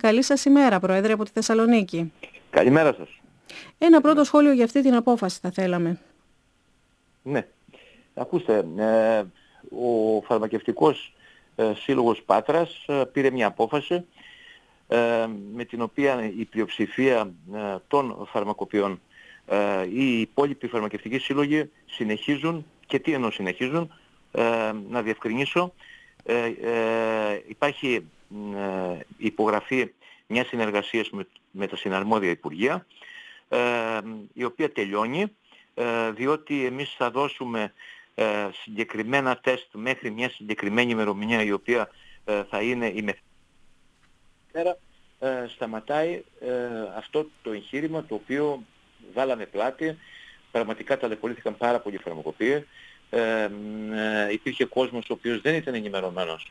Καλή σας ημέρα, Πρόεδρε, από τη Θεσσαλονίκη. Καλημέρα σας. Ένα πρώτο σχόλιο για αυτή την απόφαση θα θέλαμε. Ναι. Ακούστε, ο Φαρμακευτικός Σύλλογος Πάτρας πήρε μια απόφαση με την οποία η πλειοψηφία των φαρμακοποιών, οι υπόλοιποι φαρμακευτικοί σύλλογοι συνεχίζουν, και τι εννοώ συνεχίζουν, να διευκρινίσω, υπάρχει υπογραφή μια συνεργασίας με τα συναρμόδια Υπουργεία, η οποία τελειώνει, διότι εμείς θα δώσουμε συγκεκριμένα τεστ μέχρι μια συγκεκριμένη ημερομηνία, η οποία θα είναι η μεθέρα. Σταματάει αυτό το εγχείρημα το οποίο βάλαμε πλάτη. Πραγματικά ταλαιπωρήθηκαν πάρα πολλοί φαρμακοποιοί. Υπήρχε κόσμος ο οποίος δεν ήταν ενημερωμένος.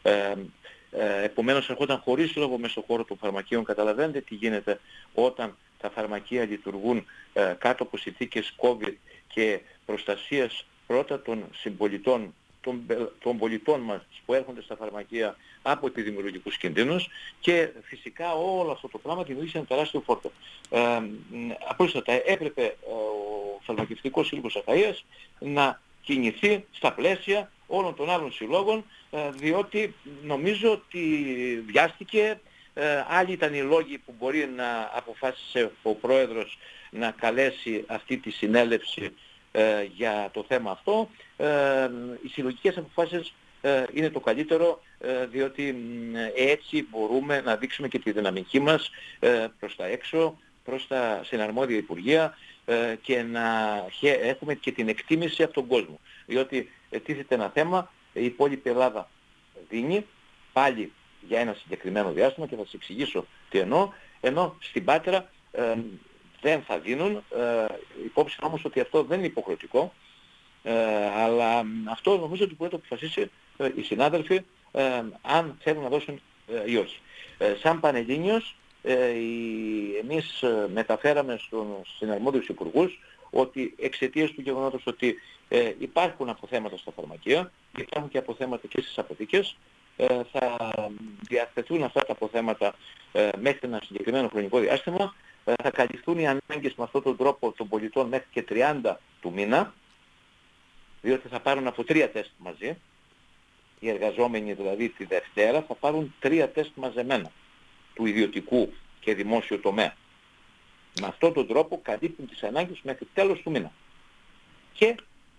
Επομένως ερχόταν χωρίς λόγο μέσα στο χώρο των φαρμακείων. Καταλαβαίνετε τι γίνεται όταν τα φαρμακεία λειτουργούν κάτω από συνθήκες COVID και προστασίας πρώτα των συμπολιτών, των πολιτών μας που έρχονται στα φαρμακεία από επιδημιολογικούς κινδύνους, και φυσικά όλο αυτό το πράγμα δημιούργησε ένα τεράστιο φόρτο. Απλούστατα έπρεπε ο Φαρμακευτικός Σύλλογος Αχαΐας να κινηθεί στα πλαίσια όλων των άλλων συλλόγων, διότι νομίζω ότι βιάστηκε. Άλλοι ήταν οι λόγοι που μπορεί να αποφάσισε ο Πρόεδρος να καλέσει αυτή τη συνέλευση για το θέμα αυτό. Οι συλλογικές αποφάσεις είναι το καλύτερο, διότι έτσι μπορούμε να δείξουμε και τη δυναμική μας προς τα έξω, προς τα συναρμόδια Υπουργεία, και να έχουμε και την εκτίμηση από τον κόσμο. Διότι τίθεται ένα θέμα, η υπόλοιπη Ελλάδα δίνει πάλι για ένα συγκεκριμένο διάστημα, και θα σας εξηγήσω τι εννοώ, ενώ στην Πάτρα δεν θα δίνουν. Υπόψη όμως ότι αυτό δεν είναι υποχρεωτικό, αλλά αυτό νομίζω ότι μπορεί να το αποφασίσει οι συνάδελφοι αν θέλουν να δώσουν ή όχι. Σαν Πανελλήνιος, εμείς μεταφέραμε στους συναρμόδιους υπουργούς ότι εξαιτίας του γεγονότος ότι υπάρχουν αποθέματα στα φαρμακεία, υπάρχουν και αποθέματα και στις αποθήκες, θα διαθεθούν αυτά τα αποθέματα μέχρι ένα συγκεκριμένο χρονικό διάστημα, θα καλυφθούν οι ανάγκες με αυτόν τον τρόπο των πολιτών μέχρι και 30 του μήνα, διότι θα πάρουν από 3 τεστ μαζί. Οι εργαζόμενοι δηλαδή τη Δευτέρα θα πάρουν 3 τεστ μαζεμένα του ιδιωτικού και δημόσιου τομέα. Με αυτόν τον τρόπο καλύπτουν τις ανάγκες μέχρι τέλος του μήνα. Και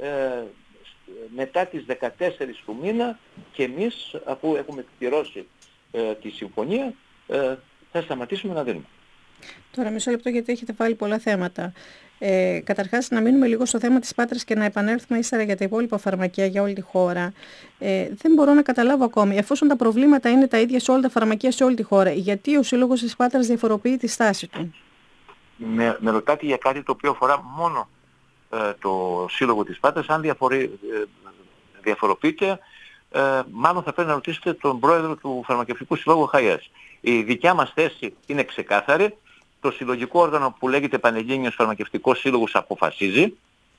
μετά τις 14 του μήνα, και εμείς, αφού έχουμε εκπληρώσει τη συμφωνία, θα σταματήσουμε να δίνουμε. Τώρα μισό λεπτό, γιατί έχετε βάλει πολλά θέματα. Καταρχάς, να μείνουμε λίγο στο θέμα της Πάτρας και να επανέλθουμε ύστερα για τα υπόλοιπα φαρμακεία για όλη τη χώρα. Δεν μπορώ να καταλάβω ακόμη, εφόσον τα προβλήματα είναι τα ίδια σε όλα τα φαρμακεία σε όλη τη χώρα, γιατί ο Σύλλογος της Πάτρας διαφοροποιεί τη στάση του. Με ρωτάτε για κάτι το οποίο αφορά μόνο το Σύλλογο της Πάτρας. Αν διαφοροποιείται, μάλλον θα πρέπει να ρωτήσετε τον πρόεδρο του Φαρμακευτικού Συλλόγου Αχαΐας. Η δικιά μας θέση είναι ξεκάθαρη. Το συλλογικό όργανο που λέγεται Πανελλήνιος Φαρμακευτικός Σύλλογος αποφασίζει,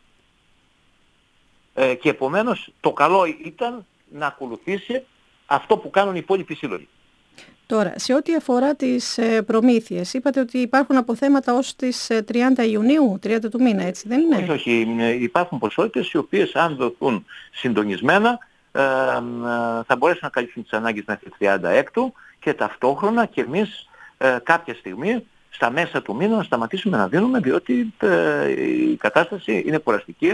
και επομένως το καλό ήταν να ακολουθήσει αυτό που κάνουν οι υπόλοιποι σύλλογοι. Τώρα, σε ό,τι αφορά τις προμήθειες, είπατε ότι υπάρχουν αποθέματα ως τις 30 Ιουνίου, 30 του μήνα, έτσι δεν είναι? Όχι, υπάρχουν ποσότητες οι οποίες αν δοθούν συντονισμένα θα μπορέσουν να καλύψουν τις ανάγκες μέχρι 36, και ταυτόχρονα και εμείς κάποια στιγμή στα μέσα του μήνα να σταματήσουμε να δίνουμε, διότι η κατάσταση είναι κουραστική.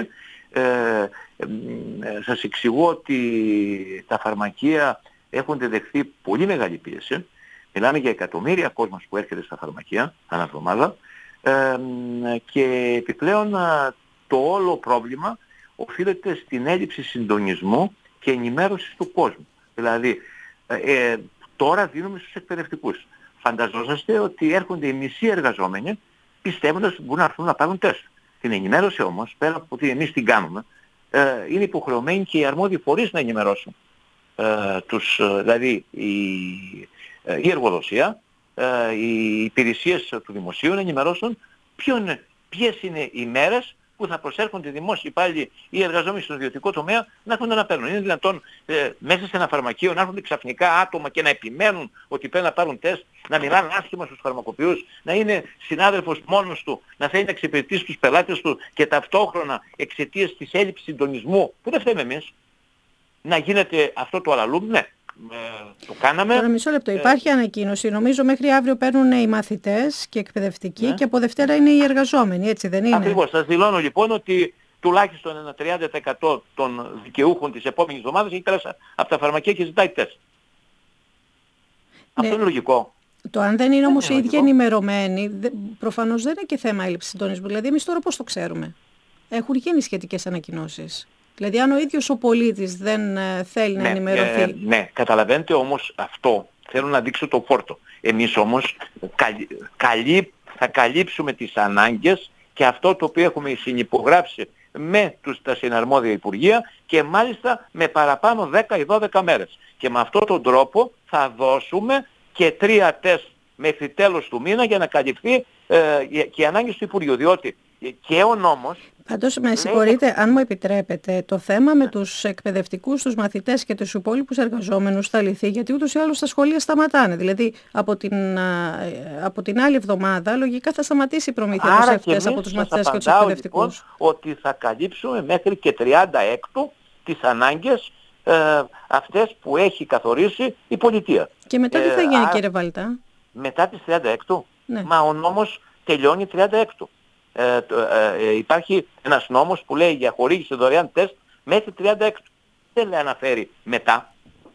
Σας εξηγώ ότι τα φαρμακεία έχουν δεχθεί πολύ μεγάλη πίεση. Μιλάμε για εκατομμύρια κόσμος που έρχεται στα φαρμακεία ανά εβδομάδα, και επιπλέον το όλο πρόβλημα οφείλεται στην έλλειψη συντονισμού και ενημέρωσης του κόσμου. Δηλαδή τώρα δίνουμε στους εκπαιδευτικούς. Φανταζόσαστε ότι έρχονται οι μισοί εργαζόμενοι πιστεύοντας ότι μπορούν να έρθουν να πάρουν τεστ. Την ενημέρωση όμως, πέρα από ότι εμείς την κάνουμε, είναι υποχρεωμένοι και οι αρμόδιοι φορείς να ενημερώσουν. Δηλαδή η εργοδοσία, οι υπηρεσίες του δημοσίου να ενημερώσουν ποιες είναι οι μέρες που θα προσέρχονται οι δημόσιοι υπάλληλοι ή οι εργαζόμενοι στον ιδιωτικό τομέα να έρχονται να παίρνουν. Είναι δυνατόν μέσα σε ένα φαρμακείο να έρχονται ξαφνικά άτομα και να επιμένουν ότι πρέπει να πάρουν τεστ, να μιλάνε άσχημα στους φαρμακοποιούς, να είναι συνάδελφος μόνος του, να θέλει να εξυπηρετήσει τους πελάτες του και ταυτόχρονα εξαιτίας της έλλειψης συντονισμού, που δεν φταίμε εμείς, να γίνεται αυτό το αλαλούμ? Ναι. Το κάναμε. Τώρα μισό λεπτό. Υπάρχει ανακοίνωση. Νομίζω μέχρι αύριο παίρνουν οι μαθητές και εκπαιδευτικοί και από Δευτέρα είναι οι εργαζόμενοι. Έτσι δεν είναι? Ακριβώς. Σας δηλώνω λοιπόν ότι τουλάχιστον ένα 30% των δικαιούχων της επόμενης εβδομάδας έχει περάσει από τα φαρμακεία και ζητάει τεστ. Αυτό είναι λογικό. Το αν δεν είναι όμως οι ίδιοι ενημερωμένοι, προφανώς δεν είναι και θέμα έλλειψης συντονισμού. Δηλαδή εμείς τώρα πώς το ξέρουμε? Έχουν γίνει σχετικές ανακοινώσεις. Δηλαδή αν ο ίδιος ο πολίτης δεν θέλει να ενημερωθεί. Ναι, καταλαβαίνετε όμως αυτό. Θέλω να δείξω το φόρτο. Εμείς όμως θα καλύψουμε τις ανάγκες και αυτό το οποίο έχουμε συνυπογράψει με τα συναρμόδια Υπουργεία και μάλιστα με παραπάνω 10 ή 12 μέρες. Και με αυτόν τον τρόπο θα δώσουμε και 3 τεστ μέχρι τέλος του μήνα για να καλυφθεί και οι ανάγκες του Υπουργείου. Διότι και ο νόμος... Πάντως με συγχωρείτε, αν μου επιτρέπετε, το θέμα με τους εκπαιδευτικούς, τους μαθητές και τους υπόλοιπους εργαζόμενους θα λυθεί, γιατί ούτως ή άλλως τα σχολεία σταματάνε. Δηλαδή από την άλλη εβδομάδα λογικά θα σταματήσει η προμήθεια τους αυτές από τους μαθητές και τους εκπαιδευτικούς. Λοιπόν, ότι θα καλύψουμε μέχρι και 36 τις ανάγκες αυτές που έχει καθορίσει η πολιτεία. Και μετά τι θα γίνει, κύριε Βαλτά? Μετά τις 36? Ναι. Μα ο νόμος τελειώνει 36. Υπάρχει ένας νόμος που λέει για χορήγηση δωρεάν τεστ μέχρι 36. Δεν λέει αναφέρει μετά.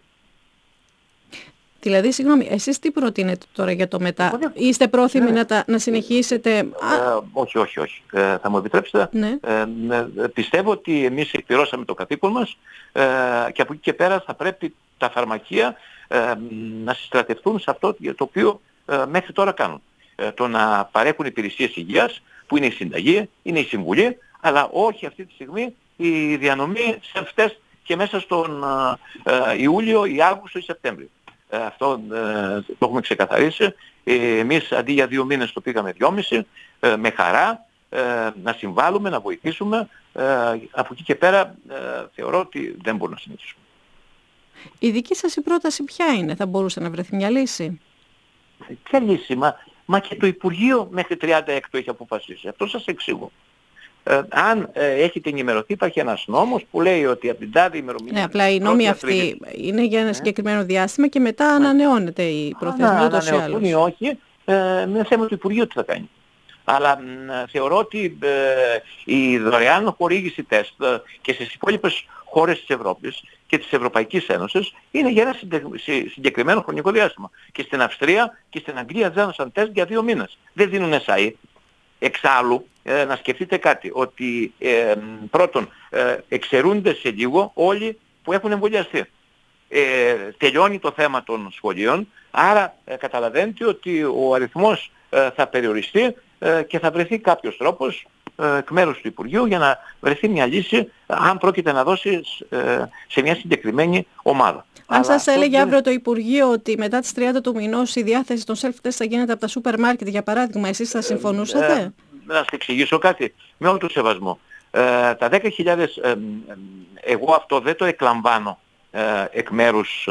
Δηλαδή, συγγνώμη, εσείς τι προτείνετε τώρα για το μετά? Είστε πρόθυμοι να συνεχίσετε? Όχι. Θα μου επιτρέψετε. Ναι. Πιστεύω ότι εμείς εκπληρώσαμε το καθήκον μας και από εκεί και πέρα θα πρέπει τα φαρμακεία να συστρατευτούν σε αυτό το οποίο μέχρι τώρα κάνουν. Το να παρέχουν υπηρεσίες υγείας, που είναι η συνταγή, είναι η συμβουλή, αλλά όχι αυτή τη στιγμή η διανομή self-test και μέσα στον Ιούλιο ή Αύγουστο ή Σεπτέμβριο. Αυτό το έχουμε ξεκαθαρίσει. Εμείς αντί για 2 μήνες το πήγαμε 2,5, με χαρά να συμβάλλουμε, να βοηθήσουμε. Από εκεί και πέρα θεωρώ ότι δεν μπορούμε να συνεχίσουμε. Η δική σας η πρόταση ποια είναι? Θα μπορούσε να βρεθεί μια λύση? Ποια λύση? Μα και το Υπουργείο μέχρι 36 έχει αποφασίσει. Αυτό σας εξηγώ. Αν έχετε ενημερωθεί, υπάρχει ένας νόμος που λέει ότι από την τάδε ημερομηνία... Ναι, απλά οι νόμοι αυτοί είναι για ένα συγκεκριμένο διάστημα και μετά ανανεώνεται η προθεσμία ούτως ή άλλως. Ανανεωθούν ή όχι, είναι θέμα του Υπουργείου τι θα κάνει. Αλλά θεωρώ ότι η δωρεάν χορήγηση τεστ και στις υπόλοιπες χώρες της Ευρώπης και της Ευρωπαϊκής Ένωσης είναι για ένα συγκεκριμένο χρονικό διάστημα. Και στην Αυστρία και στην Αγγλία δίνουν τεστ για 2 μήνες. Δεν δίνουν SAE. Εξάλλου, να σκεφτείτε κάτι, ότι πρώτον εξαιρούνται σε λίγο όλοι που έχουν εμβολιαστεί. Τελειώνει το θέμα των σχολείων, άρα καταλαβαίνετε ότι ο αριθμός θα περιοριστεί και θα βρεθεί κάποιος τρόπος εκ μέρους του Υπουργείου για να βρεθεί μια λύση αν πρόκειται να δώσει σε μια συγκεκριμένη ομάδα. Αν σας έλεγε αύριο το Υπουργείο ότι μετά τις 30 του μηνός η διάθεση των self-test θα γίνεται από τα σούπερ μάρκετ, για παράδειγμα, εσείς θα συμφωνούσατε? Να σας εξηγήσω κάτι, με όλο το σεβασμό. Τα 10.000, εγώ αυτό δεν το εκλαμβάνω εκ μέρους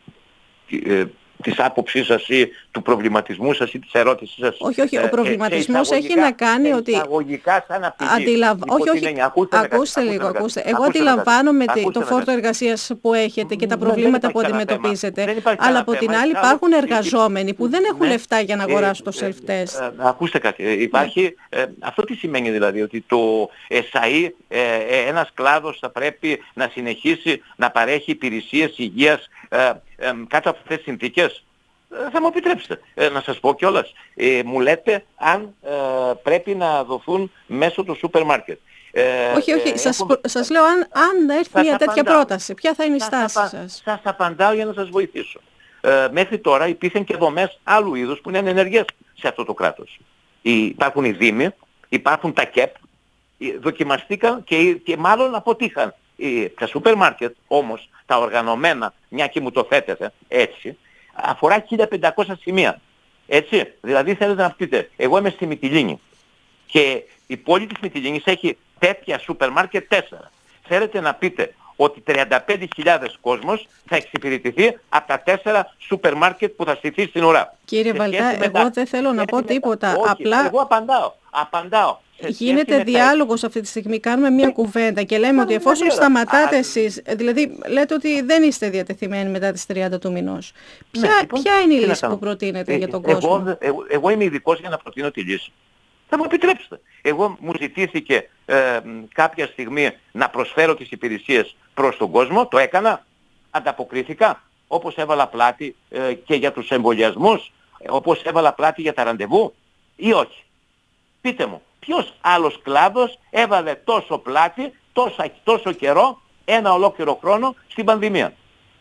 της άποψής σας ή του προβληματισμού σας ή της ερώτησής σας. Όχι, ο προβληματισμός έχει να κάνει ότι... Εισαγωγικά σαν απειλή. Όχι, ακούστε λίγο. Εγώ αντιλαμβάνομαι το φόρτο εργασίας που έχετε και τα προβλήματα που αντιμετωπίζετε. Αλλά από την άλλη υπάρχουν εργαζόμενοι που δεν έχουν λεφτά για να αγοράσουν το self-test. Ακούστε κάτι. Υπάρχει... Αυτό τι σημαίνει δηλαδή? Ότι το SAE, ένας κλάδος θα πρέπει να συνεχίσει να παρέχει υπηρεσίες υγείας κάτω από αυτές τις συνθήκες? Θα μου επιτρέψετε να σας πω κιόλας. Μου λέτε αν πρέπει να δοθούν μέσω του σούπερ μάρκετ. Όχι, σας λέω αν έρθει μια τέτοια πρόταση, ποια θα είναι η στάση σας? Σας απαντάω για να σας βοηθήσω. Μέχρι τώρα υπήρχαν και δομές άλλου είδους που είναι ενεργές σε αυτό το κράτος. Υπάρχουν οι δήμοι, υπάρχουν τα ΚΕΠ, δοκιμαστήκαν και μάλλον αποτύχαν. Τα σούπερ μάρκετ όμως, τα οργανωμένα, μια και μου το θέτετε έτσι, αφορά 1.500 σημεία. Έτσι, δηλαδή θέλετε να πείτε, εγώ είμαι στη Μυτιλήνη και η πόλη της Μυτιλήνης έχει τέτοια σούπερ μάρκετ 4. Θέλετε να πείτε ότι 35.000 κόσμος θα εξυπηρετηθεί από τα 4 σούπερ μάρκετ που θα στηθεί στην ουρά. Κύριε Βαλτά, εγώ δεν θέλω να πω τίποτα. Όχι, απλά εγώ απαντάω. γίνεται διάλογος αυτή τη στιγμή, κάνουμε μια κουβέντα και λέμε ότι εφόσον σταματάτε εσείς, δηλαδή λέτε ότι δεν είστε διατεθειμένοι μετά τις 30 του μηνός. Ποια είναι η λύση που προτείνετε για τον κόσμο? Εγώ είμαι ειδικός για να προτείνω τη λύση. Θα μου επιτρέψετε. Εγώ μου ζητήθηκε κάποια στιγμή να προσφέρω τις υπηρεσίες προς τον κόσμο, το έκανα, ανταποκρίθηκα, όπως έβαλα πλάτη και για τους εμβολιασμούς, όπως έβαλα πλάτη για τα ραντεβού ή όχι. Πείτε μου, ποιος άλλος κλάδος έβαλε τόσο πλάτη, τόσο καιρό, ένα ολόκληρο χρόνο στην πανδημία?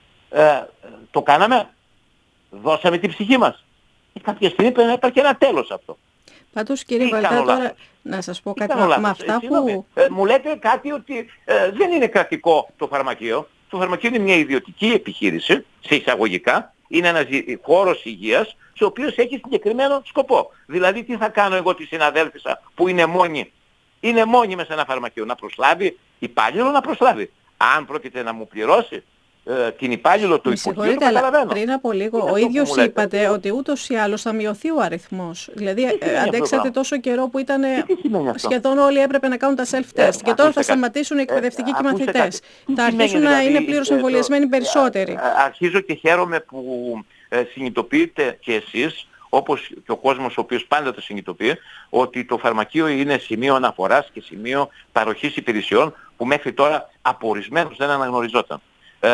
Το κάναμε, δώσαμε την ψυχή μας. Κάποια στιγμή πρέπει να υπάρχει ένα τέλος αυτό. Πάντως κύριε Βαλτά, τώρα να σας πω κάτι με αυτά που... Μου λέτε κάτι ότι δεν είναι κρατικό το φαρμακείο. Το φαρμακείο είναι μια ιδιωτική επιχείρηση, σε εισαγωγικά. Είναι ένας χώρος υγείας, ο οποίος έχει συγκεκριμένο σκοπό. Δηλαδή τι θα κάνω εγώ τη συναδέλφισσα που είναι μόνη μέσα σε ένα φαρμακείο? Να προσλάβει υπάλληλο, να προσλάβει. Αν πρόκειται να μου πληρώσει την υπάλληλο του Υπουργείου, το καταλαβαίνω. Πριν από λίγο ο ίδιος είπατε ότι ούτως ή άλλως θα μειωθεί ο αριθμός. Δηλαδή αντέξατε τόσο καιρό που ήταν σχεδόν όλοι έπρεπε να κάνουν τα self-test και τώρα θα σταματήσουν οι εκπαιδευτικοί και οι μαθητές. Θα αρχίσουν να είναι πλήρως εμβολιασμένοι περισσότεροι. Αρχίζω και χαίρομαι που συνειδητοποιείτε και εσείς, όπως και ο κόσμος ο οποίος πάντα το συνειδητοποιεί, ότι το φαρμακείο είναι σημείο αναφοράς και σημείο παροχής υπηρεσιών που μέχρι τώρα από ορισμένους δεν αναγνωριζόταν.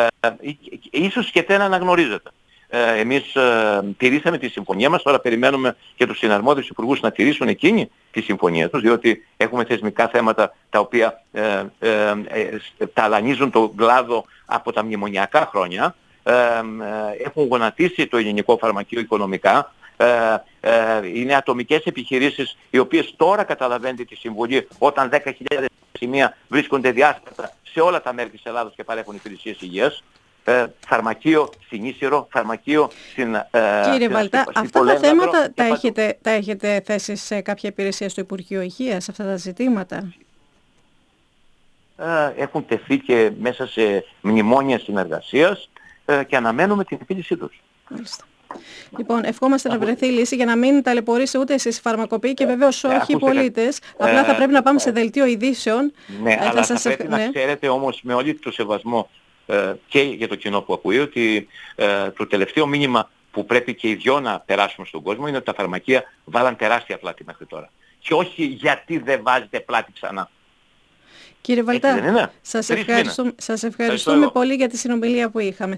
Ίσως και δεν αναγνωρίζεται. Εμείς τηρήσαμε τη συμφωνία μας, τώρα περιμένουμε και τους συναρμόδιους υπουργούς να τηρήσουν εκείνοι τη συμφωνία τους, διότι έχουμε θεσμικά θέματα τα οποία ταλανίζουν τον κλάδο από τα μνημονιακά χρόνια, έχουν γονατίσει το ελληνικό φαρμακείο οικονομικά, είναι ατομικές επιχειρήσεις οι οποίες τώρα καταλαβαίνετε τη συμβολή όταν 10.000 σημεία βρίσκονται διάσπαρτα σε όλα τα μέρη της Ελλάδος και παρέχουν υπηρεσίες υγείας. Φαρμακείο στην Ίσυρο, φαρμακείο στην... Κύριε Βαλτά, αυτά τα θέματα τα έχετε θέσει σε κάποια υπηρεσία στο Υπουργείο Υγείας, αυτά τα ζητήματα? Έχουν τεθεί και μέσα σε μνημόνια συνεργασίας και αναμένουμε την επίλυσή τους. Μάλιστα. Λοιπόν, ευχόμαστε να βρεθεί λύση για να μην ταλαιπωρήσει ούτε εσείς οι φαρμακοποιοί και βεβαίως όχι οι πολίτες. Απλά θα πρέπει να πάμε σε δελτίο ειδήσεων. Ναι, αλλά θα πρέπει να ξέρετε όμως με όλο το σεβασμό και για το κοινό που ακούει ότι το τελευταίο μήνυμα που πρέπει και οι δυο να περάσουμε στον κόσμο είναι ότι τα φαρμακεία βάλαν τεράστια πλάτη μέχρι τώρα. Και όχι γιατί δεν βάζετε πλάτη ξανά. Κύριε Βαλτά, σας ευχαριστούμε πολύ για τη συνομιλία που είχαμε.